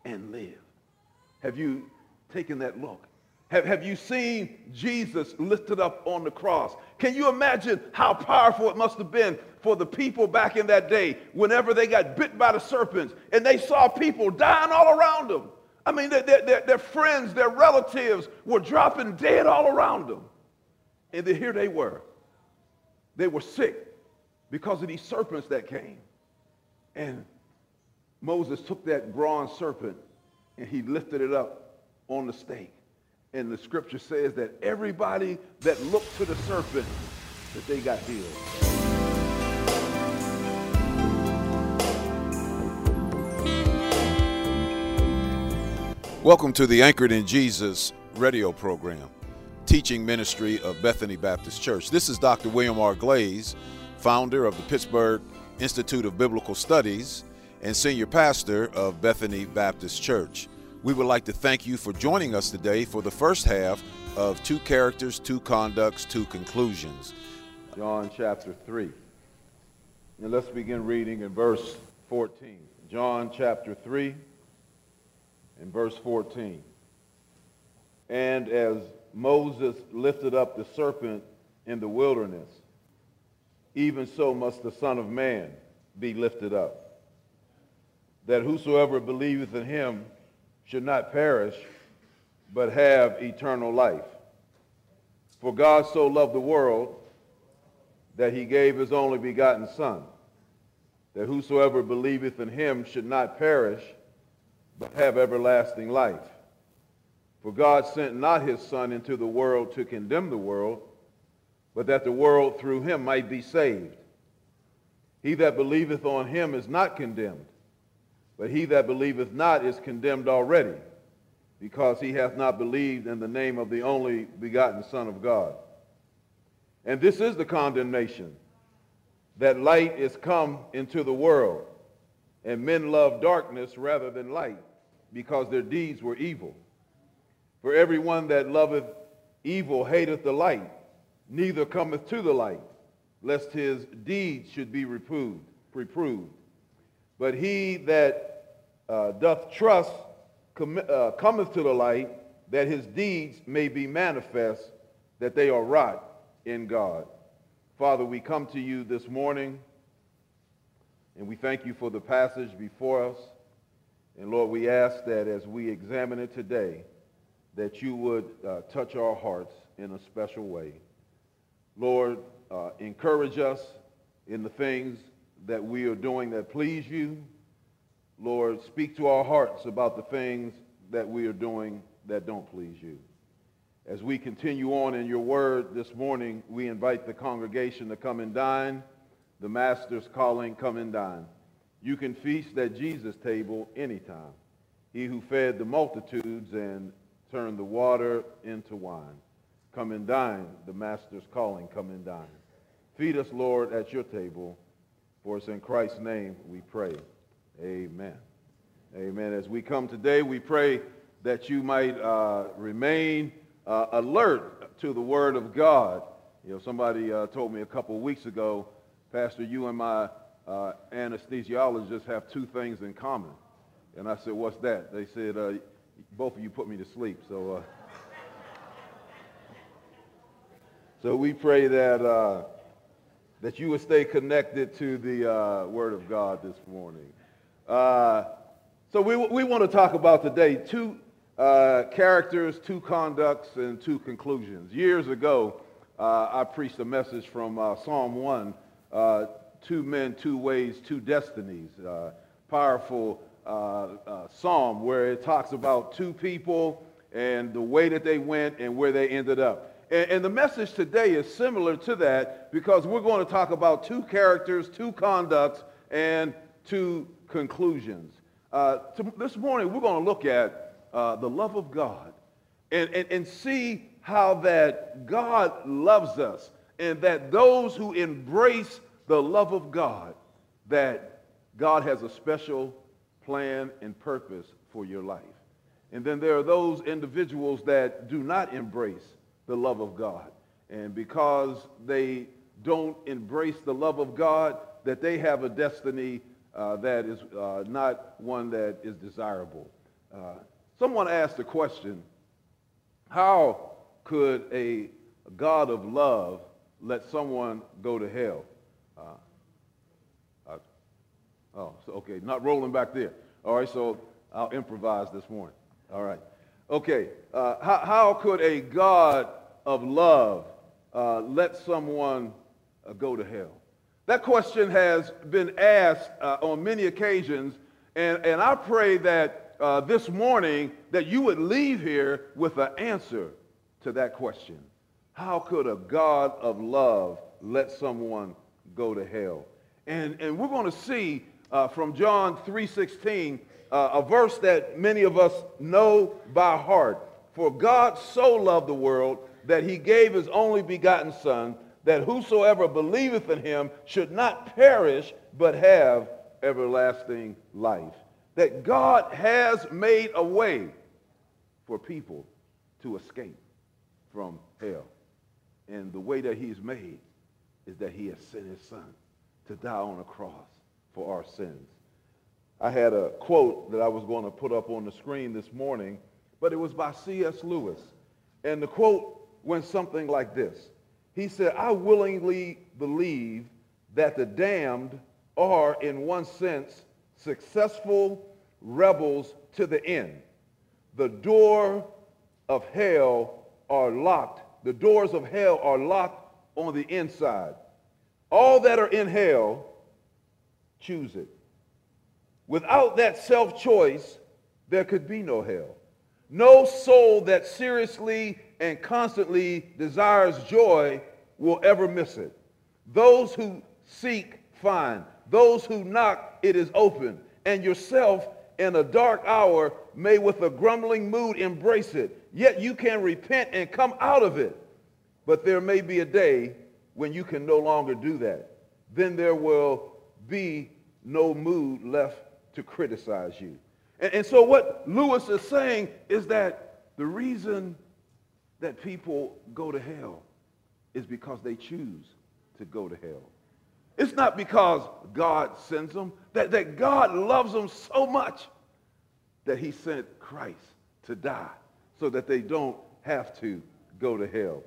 and live. Have you taken that look? Have you seen Jesus lifted up on the cross? Can you imagine how powerful it must have been for the people back in that day whenever they got bit by the serpents and they saw people dying all around them? I mean, their friends, their relatives were dropping dead all around them. And then here they were. They were sick because of these serpents that came. And Moses took that bronze serpent and he lifted it up on the stake. And the scripture says that everybody that looked to the serpent, that they got healed. Welcome to the Anchored in Jesus radio program, teaching ministry of Bethany Baptist Church. This is Dr. William R. Glaze, founder of the Pittsburgh Institute of Biblical Studies and senior pastor of Bethany Baptist Church. We would like to thank you for joining us today for the first half of Two Characters, Two Conducts, Two Conclusions. John chapter 3. And let's begin reading in verse 14. John chapter 3 and verse 14. And as Moses lifted up the serpent in the wilderness, even so must the Son of Man be lifted up, that whosoever believeth in him should not perish, but have eternal life. For God so loved the world that he gave his only begotten Son, that whosoever believeth in him should not perish, but have everlasting life. For God sent not his Son into the world to condemn the world, but that the world through him might be saved. He that believeth on him is not condemned, but he that believeth not is condemned already, because he hath not believed in the name of the only begotten Son of God. And this is the condemnation, that light is come into the world, and men love darkness rather than light, because their deeds were evil. For everyone that loveth evil hateth the light, neither cometh to the light, lest his deeds should be reproved. But he that doth trust cometh to the light, that his deeds may be manifest, that they are wrought in God. Father, we come to you this morning, and we thank you for the passage before us. And Lord, we ask that as we examine it today, that you would touch our hearts in a special way. Lord, encourage us in the things that we are doing that please you. Lord, speak to our hearts about the things that we are doing that don't please you. As we continue on in your word this morning, we invite the congregation to come and dine. The Master's calling, come and dine. You can feast at Jesus' table anytime. He who fed the multitudes and turned the water into wine. Come and dine. The Master's calling, come and dine. Feed us, Lord, at your table. For it's in Christ's name we pray. Amen. Amen. As we come today, we pray that you might remain alert to the Word of God. You know, somebody told me a couple of weeks ago, Pastor, you and my anesthesiologist have two things in common. And I said, what's that? They said, both of you put me to sleep. So we pray that that you would stay connected to the Word of God this morning. So we want to talk about today two characters, two conducts, and two conclusions. Years ago, I preached a message from Psalm 1, two men, two ways, two destinies. Powerful psalm where it talks about two people and the way that they went and where they ended up. And the message today is similar to that because we're going to talk about two characters, two conducts, and two conclusions. This morning, we're going to look at the love of God and see how that God loves us and that those who embrace the love of God, that God has a special plan and purpose for your life. And then there are those individuals that do not embrace the love of God. And because they don't embrace the love of God, that they have a destiny that is not one that is desirable. Someone asked the question, how could a God of love let someone go to hell? Okay, not rolling back there. All right, so I'll improvise this morning. All right. Okay, how could a God of love let someone go to hell? That question has been asked on many occasions, and I pray that this morning that you would leave here with an answer to that question. How could a God of love let someone go to hell? And we're going to see from John 3:16, a verse that many of us know by heart. For God so loved the world that he gave his only begotten Son, that whosoever believeth in him should not perish, but have everlasting life. That God has made a way for people to escape from hell. And the way that he's made is that he has sent his Son to die on a cross for our sins. I had a quote that I was going to put up on the screen this morning, but it was by C.S. Lewis. And the quote went something like this. He said, I willingly believe that the damned are, in one sense, successful rebels to the end. The door of hell are locked. The doors of hell are locked on the inside. All that are in hell choose it. Without that self-choice, there could be no hell. No soul that seriously and constantly desires joy will ever miss it. Those who seek, find. Those who knock, it is open. And yourself, in a dark hour, may with a grumbling mood embrace it. Yet you can repent and come out of it. But there may be a day when you can no longer do that. Then there will be no mood left to criticize you. And so what Lewis is saying is that the reason that people go to hell is because they choose to go to hell. It's not because God sends them, that God loves them so much that he sent Christ to die so that they don't have to go to hell.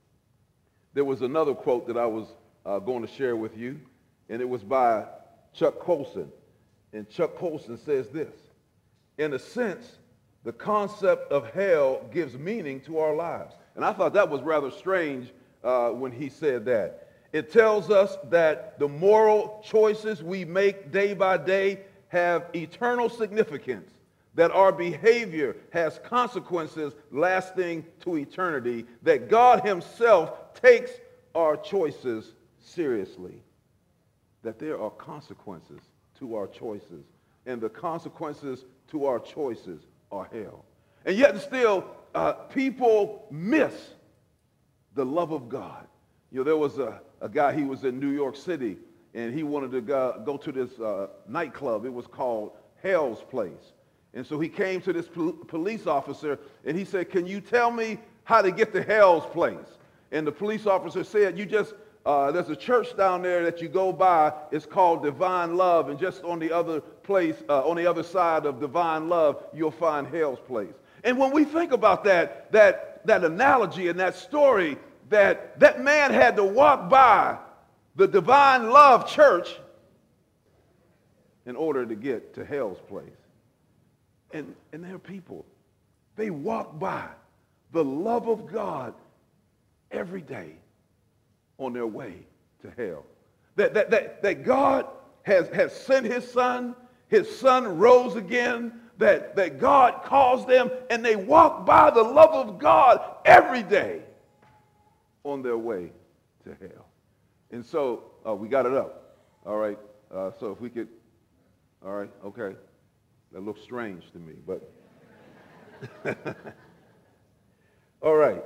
There was another quote that I was going to share with you, and it was by Chuck Colson. And Chuck Colson says this: in a sense, the concept of hell gives meaning to our lives. And I thought that was rather strange when he said that. It tells us that the moral choices we make day by day have eternal significance, that our behavior has consequences lasting to eternity, that God himself takes our choices seriously, that there are consequences to our choices, and the consequences to our choices are hell. And yet still, people miss the love of God. You know, there was a guy, he was in New York City, and he wanted to go to this nightclub. It was called Hell's Place. And so he came to this police officer, and he said, can you tell me how to get to Hell's Place? And the police officer said, you just there's a church down there that you go by. It's called Divine Love, and just on the other place, on the other side of Divine Love, you'll find Hell's Place. And when we think about that analogy and that story, that man had to walk by the Divine Love church in order to get to Hell's Place. And there are people, they walk by the love of God every day on their way to hell. That God has sent his Son rose again, that God calls them, and they walk by the love of God every day on their way to hell. And so we got it up. All right. So if we could, all right, okay. That looks strange to me, but all right.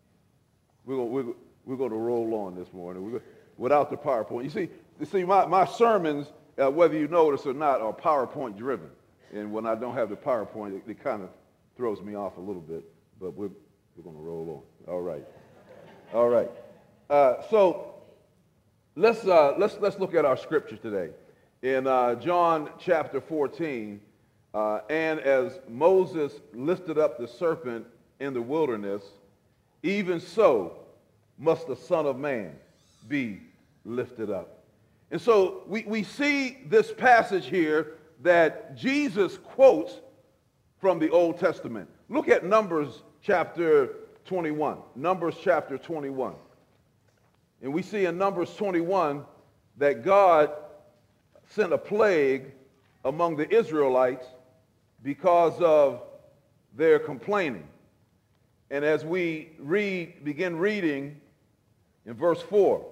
We're going to roll on this morning without the PowerPoint. You see, my sermons, whether you notice or not, are PowerPoint driven. And when I don't have the PowerPoint, it kind of throws me off a little bit. But we're going to roll on. All right. All right. So let's look at our scripture today. In John chapter 14, And as Moses lifted up the serpent in the wilderness, even so must the Son of Man be lifted up. And so we see this passage here that Jesus quotes from the Old Testament. Look at Numbers chapter 21. Numbers chapter 21. And we see in Numbers 21 that God sent a plague among the Israelites because of their complaining. And as we begin reading in verse 4,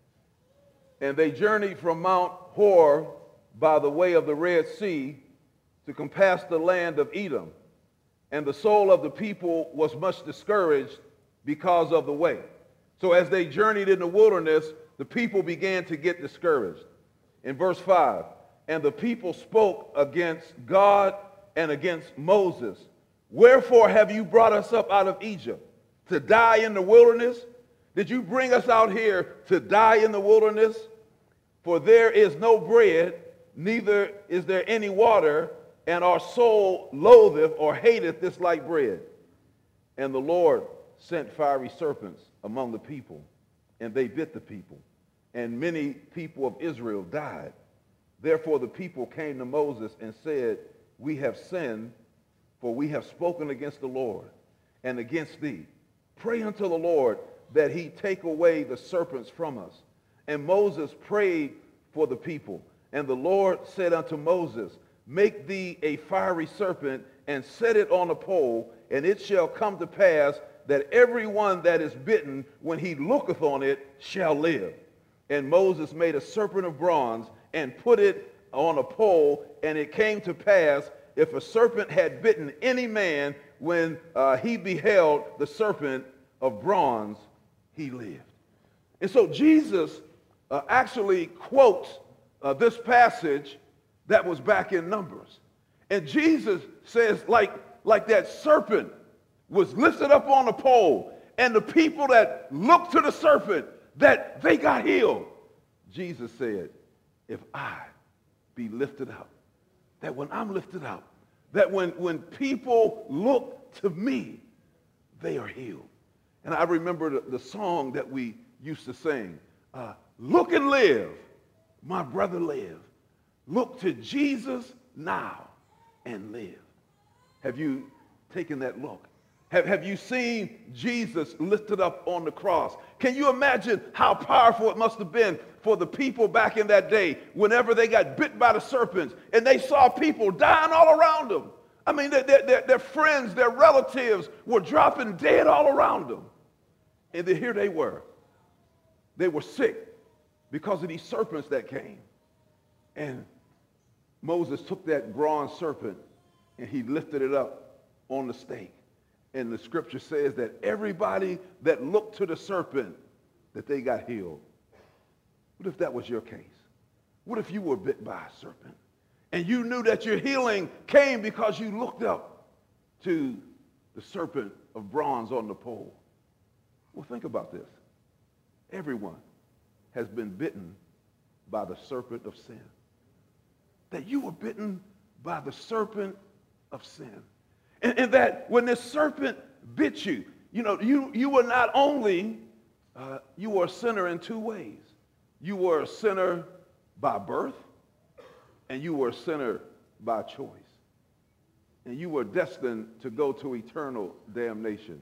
and they journeyed from Mount Hor by the way of the Red Sea to compass the land of Edom. And the soul of the people was much discouraged because of the way. So as they journeyed in the wilderness, the people began to get discouraged. In verse 5, and the people spoke against God and against Moses. Wherefore have you brought us up out of Egypt? To die in the wilderness? Did you bring us out here to die in the wilderness? For there is no bread, neither is there any water, and our soul loatheth or hateth this light bread. And the Lord sent fiery serpents among the people, and they bit the people, and many people of Israel died. Therefore the people came to Moses and said, we have sinned, for we have spoken against the Lord and against thee. Pray unto the Lord that he take away the serpents from us. And Moses prayed for the people. And the Lord said unto Moses, make thee a fiery serpent and set it on a pole, and it shall come to pass that every one that is bitten, when he looketh on it, shall live. And Moses made a serpent of bronze and put it on a pole, and it came to pass, if a serpent had bitten any man, when he beheld the serpent of bronze, he lived. And so Jesus actually quotes this passage that was back in Numbers. And Jesus says, like that serpent was lifted up on a pole, and the people that looked to the serpent, that they got healed. Jesus said, if I be lifted up, that when I'm lifted up, that when people look to me, they are healed. And I remember the song that we used to sing, look and live, my brother live. Look to Jesus now and live. Have you taken that look? Have you seen Jesus lifted up on the cross? Can you imagine how powerful it must have been for the people back in that day whenever they got bit by the serpents and they saw people dying all around them? I mean, their friends, their relatives were dropping dead all around them. And then here they were. They were sick because of these serpents that came. And Moses took that bronze serpent and he lifted it up on the stake. And the scripture says that everybody that looked to the serpent, that they got healed. What if that was your case? What if you were bit by a serpent and you knew that your healing came because you looked up to the serpent of bronze on the pole? Well, think about this. Everyone has been bitten by the serpent of sin. That you were bitten by the serpent of sin. And that when this serpent bit you, you were not only, you were a sinner in two ways. You were a sinner by birth, and you were a sinner by choice. And you were destined to go to eternal damnation.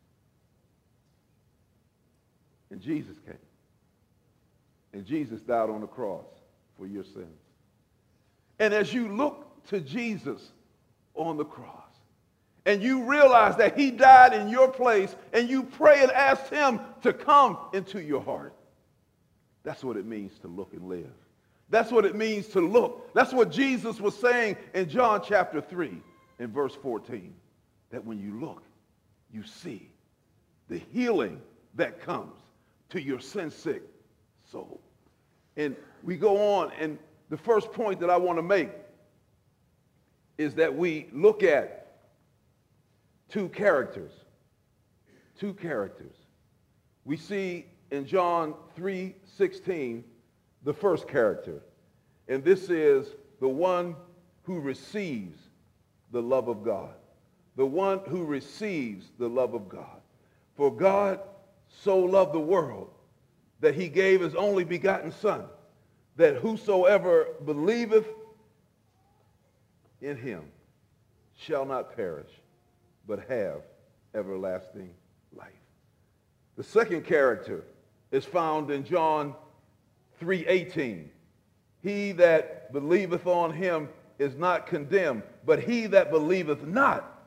And Jesus came. And Jesus died on the cross for your sins. And as you look to Jesus on the cross, and you realize that he died in your place, and you pray and ask him to come into your heart, that's what it means to look and live. That's what it means to look. That's what Jesus was saying in John chapter 3 in verse 14, that when you look, you see the healing that comes to your sin-sick soul. And we go on, and the first point that I want to make is that we look at two characters. Two characters. We see in John 3:16 the first character. And this is the one who receives the love of God. The one who receives the love of God. For God so loved the world that he gave his only begotten Son, that whosoever believeth in him shall not perish, but have everlasting life. The second character is found in John 3:18. He that believeth on him is not condemned, but he that believeth not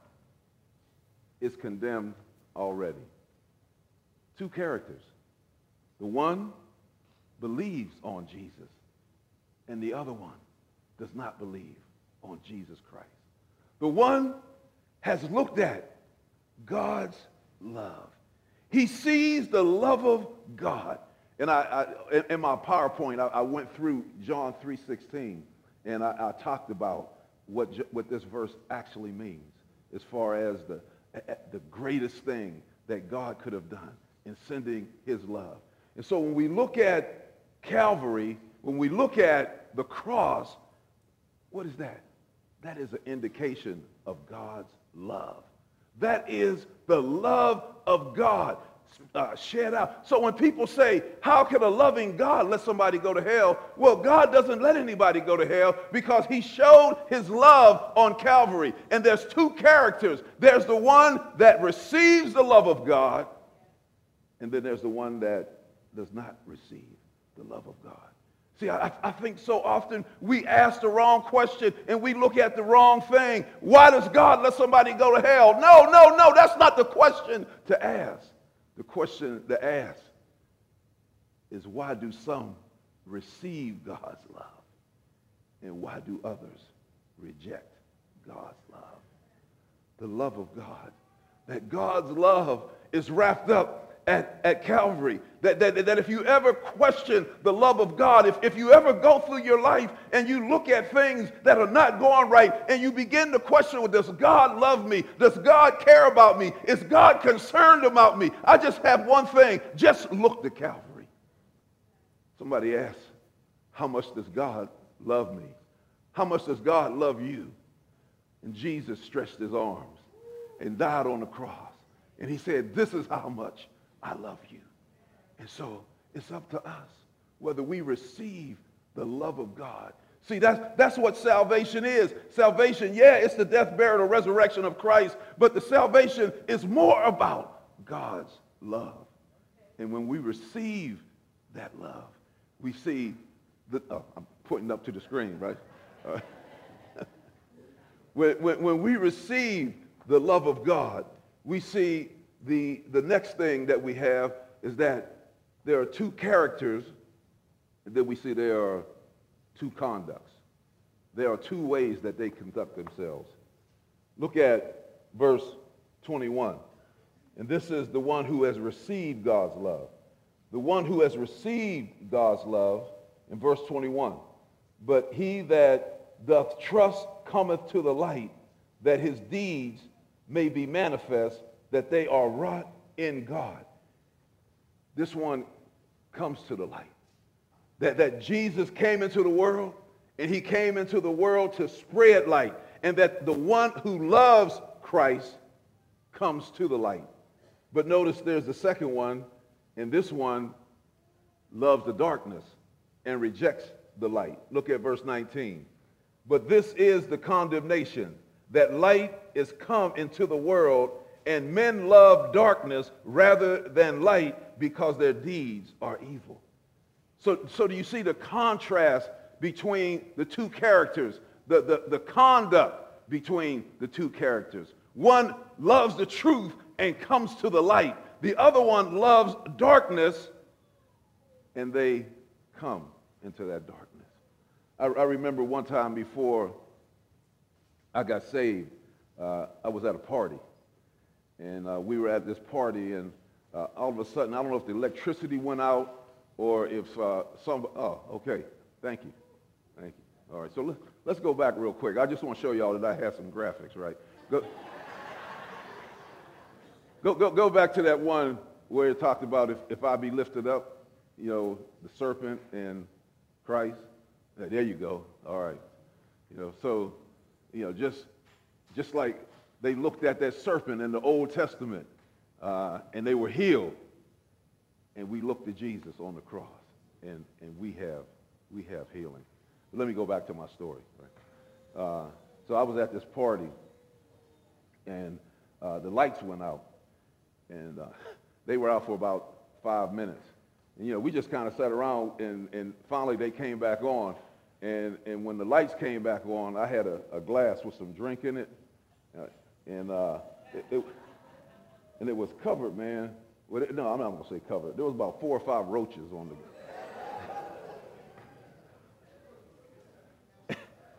is condemned already. Two characters. The one believes on Jesus, and the other one does not believe on Jesus Christ. The one has looked at God's love. He sees the love of God. And in my PowerPoint, I went through John 3:16, and I talked about what this verse actually means as far as the greatest thing that God could have done in sending his love. And so when we look at Calvary, when we look at the cross, what is that? That is an indication of God's love. That is the love of God shed out. So when people say, how can a loving God let somebody go to hell? Well, God doesn't let anybody go to hell because he showed his love on Calvary. And there's two characters. There's the one that receives the love of God, and then there's the one that does not receive the love of God. See, I think so often we ask the wrong question and we look at the wrong thing. Why does God let somebody go to hell? No, that's not the question to ask. The question to ask is, why do some receive God's love and why do others reject God's love? The love of God. That God's love is wrapped up at Calvary. That if you ever question the love of God, if you ever go through your life and you look at things that are not going right and you begin to question, well, does God love me? Does God care about me? Is God concerned about me? I just have one thing. Just look to Calvary. Somebody asked, how much does God love me? How much does God love you? And Jesus stretched his arms and died on the cross. And he said, this is how much I love you. And so it's up to us whether we receive the love of God. See, that's what salvation is. Salvation, yeah, it's the death, burial, and resurrection of Christ, but the salvation is more about God's love. And when we receive that love, we see I'm pointing up to the screen, right? When we receive the love of God, we see the next thing that we have is that there are two characters, and then we see there are two conducts. There are two ways that they conduct themselves. Look at verse 21. And this is the one who has received God's love. The one who has received God's love, in verse 21. But he that doth trust cometh to the light, that his deeds may be manifest, that they are wrought in God. This one comes to the light. That Jesus came into the world, and he came into the world to spread light, and that the one who loves Christ comes to the light. But notice there's the second one, and this one loves the darkness and rejects the light. Look at verse 19. But this is the condemnation, that light is come into the world, and men love darkness rather than light because their deeds are evil. So do you see the contrast between the two characters, the conduct between the two characters? One loves the truth and comes to the light. The other one loves darkness, and they come into that darkness. I remember one time before I got saved, I was at a party. And we were at this party, and all of a sudden, I don't know if the electricity went out or if okay. Thank you. All right, so let's go back real quick. I just want to show y'all that I have some graphics, right? Go back to that one where it talked about if I be lifted up, the serpent and Christ. There you go. All right. So, just just like they looked at that serpent in the Old Testament and they were healed. And we looked at Jesus on the cross, and we have healing. But let me go back to my story. Right? So I was at this party, and the lights went out, and they were out for about 5 minutes. And, we just kind of sat around, and finally they came back on. And when the lights came back on, I had a glass with some drink in it, and it was covered, man. No, I'm not going to say covered. There was about 4 or 5 roaches on the...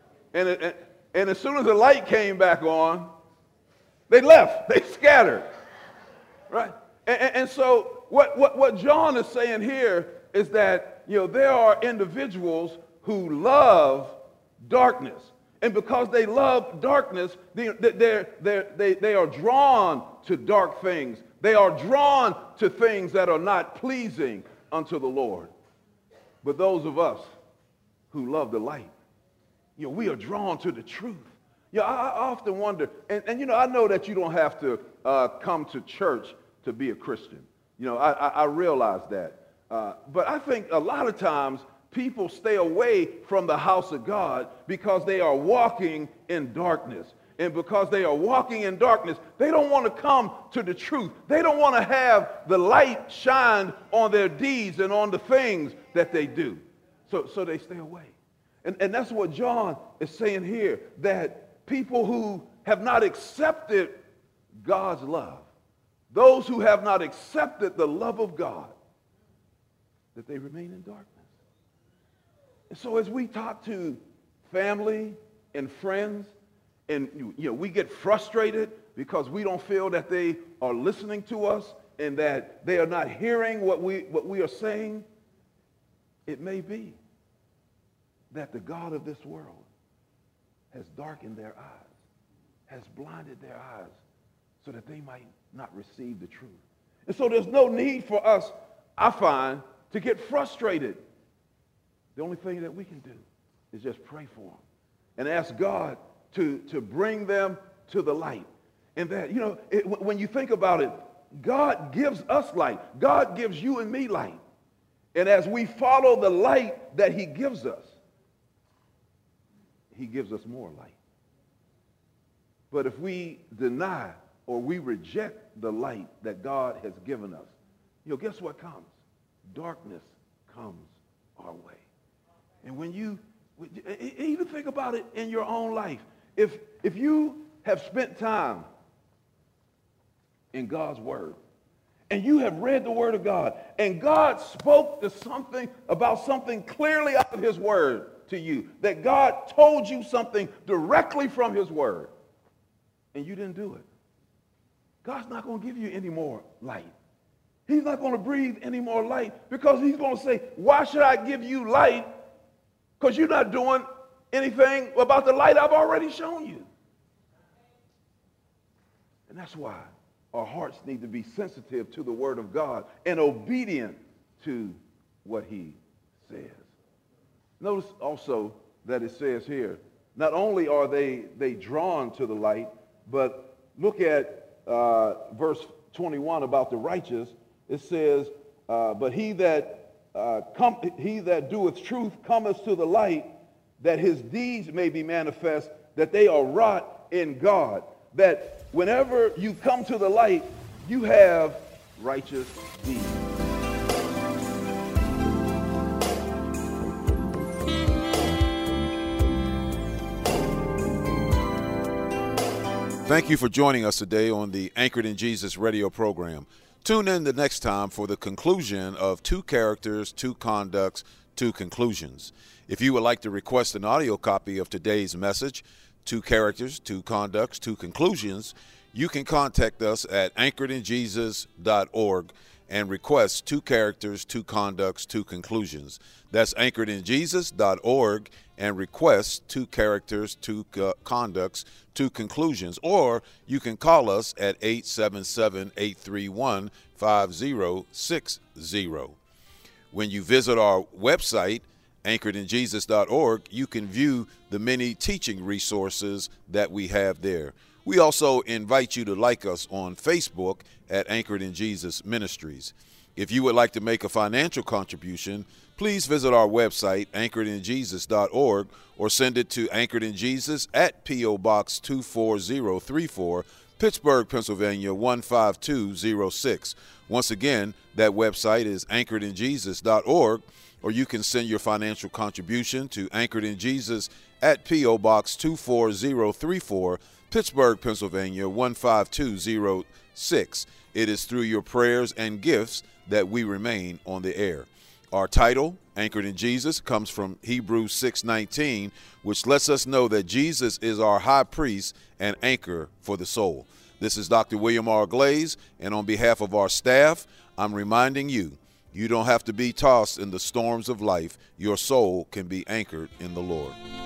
and as soon as the light came back on, they left. They scattered. Right? And so what John is saying here is that, there are individuals who love darkness. And because they love darkness, they are drawn to dark things. They are drawn to things that are not pleasing unto the Lord. But those of us who love the light, we are drawn to the truth. I often wonder, and I know that you don't have to come to church to be a Christian. I realize that. But I think a lot of times people stay away from the house of God because they are walking in darkness. And because they are walking in darkness, they don't want to come to the truth. They don't want to have the light shine on their deeds and on the things that they do. So they stay away. And that's what John is saying here, that people who have not accepted God's love, those who have not accepted the love of God, that they remain in darkness. And so as we talk to family and friends, and we get frustrated because we don't feel that they are listening to us and that they are not hearing what we are saying, it may be that the God of this world has darkened their eyes, has blinded their eyes so that they might not receive the truth. And so there's no need for us, I find, to get frustrated. The only thing that we can do is just pray for them and ask God to bring them to the light. And that, when you think about it, God gives us light. God gives you and me light. And as we follow the light that he gives us more light. But if we deny or we reject the light that God has given us, guess what comes? Darkness comes our way. And when you even think about it in your own life, if you have spent time in God's word and you have read the word of God and God spoke to something clearly out of his word to you, that God told you something directly from his word, and you didn't do it, God's not going to give you any more light. He's not going to breathe any more light, because he's going to say, why should I give you light? Because you're not doing anything about the light I've already shown you. And that's why our hearts need to be sensitive to the word of God and obedient to what he says. Notice also that it says here, not only are they drawn to the light, but look at verse 21 about the righteous. It says, but he that doeth truth cometh to the light, that his deeds may be manifest, that they are wrought in God. That whenever you come to the light, you have righteous deeds. Thank you for joining us today on the Anchored in Jesus radio program. Tune in the next time for the conclusion of Two Characters, Two Conducts, Two Conclusions. If you would like to request an audio copy of today's message, Two Characters, Two Conducts, Two Conclusions, you can contact us at anchoredinjesus.org and request Two Characters, Two Conducts, Two Conclusions. That's anchoredinjesus.org and request Two Characters, Two Conducts, Two Conclusions. Or you can call us at 877-831-5060. When you visit our website anchoredinjesus.org, you can view the many teaching resources that we have there. We also invite you to like us on Facebook at Anchored in Jesus Ministries. If you would like to make a financial contribution, please visit our website, anchoredinjesus.org, or send it to Anchored in Jesus at P.O. Box 24034, Pittsburgh, Pennsylvania 15206. Once again, that website is anchoredinjesus.org, or you can send your financial contribution to Anchored in Jesus at P.O. Box 24034, Pittsburgh, Pennsylvania 15206. It is through your prayers and gifts that we remain on the air. Our title, Anchored in Jesus, comes from Hebrews 6:19, which lets us know that Jesus is our high priest and anchor for the soul. This is Dr. William R. Glaze, and on behalf of our staff, I'm reminding you, you don't have to be tossed in the storms of life. Your soul can be anchored in the Lord.